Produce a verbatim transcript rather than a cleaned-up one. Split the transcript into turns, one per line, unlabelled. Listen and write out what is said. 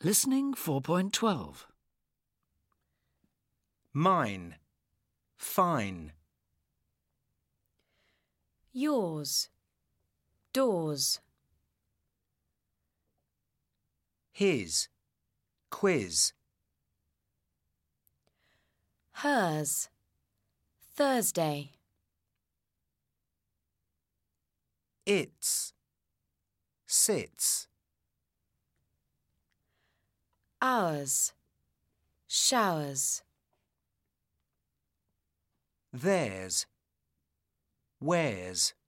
Listening four point twelve.
Mine. Fine.
Yours. Doors.
His. Quiz.
Hers. Thursday.
Its. Sits.
Ours. Showers.
Theirs. Wears.